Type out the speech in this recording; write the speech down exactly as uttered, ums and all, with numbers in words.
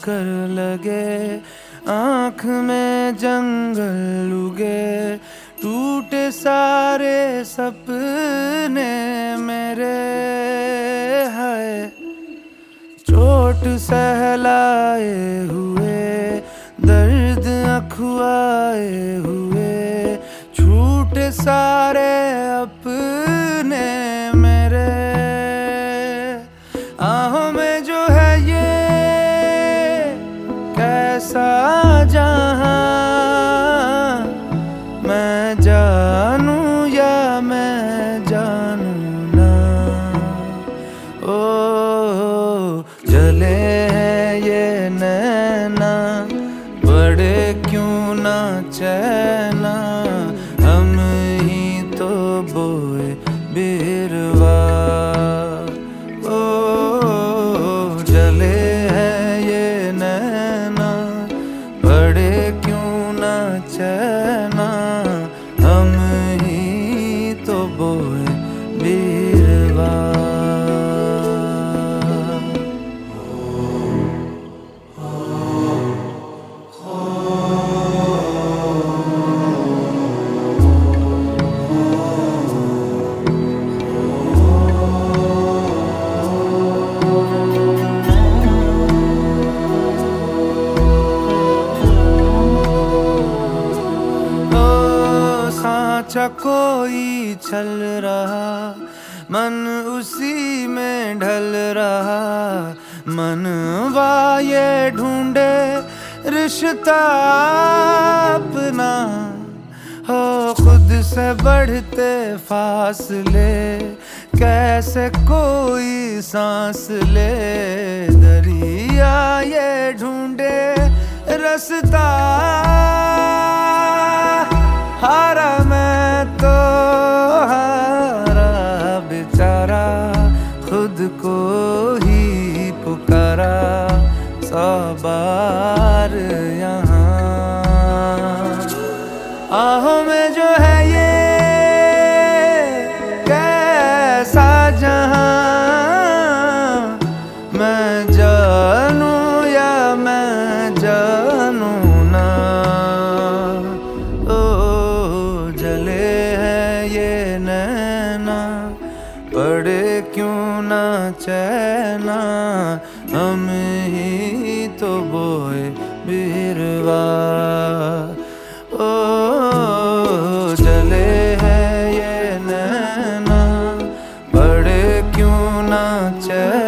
कर लगे, आँख में जंगल उगे, टूटे सारे सपने मेरे। है चोट सहलाए हुए, दर्द अखुआए हुए, छूटे सारे अपने मेरे। आहों में जो है ये कैसा जहां, मैं जानूं या मैं जानूं ना। ओ जले हैं ये नैना, बड़े क्यों ना चैना, हम ही तो बोए बिरवा। ओ जले हैं ये नैना, बड़े क्यों ना चैना, हम ही तो बोए बिरवा। सांचा कोई चल रहा, मन उसी में ढल रहा, मनवा ये ढूंढे रिश्ता अपना। हो खुद से बढ़ते फासले, कैसे कोई सांस ले, दरिया ये ढूंढे रास्ता। हारा मैं तो हारा बेचारा, खुद को ही पुकारा सौ बार यहाँ। आहों में जो है ये कैसा जहां, मैं जानूं या मैं जानूं ना। जले हैं ये नैना, बड़े क्यों ना चैना, हम ही तो बोए बिरवा। ओ जले हैं ये नैना, बड़े क्यों ना चैना।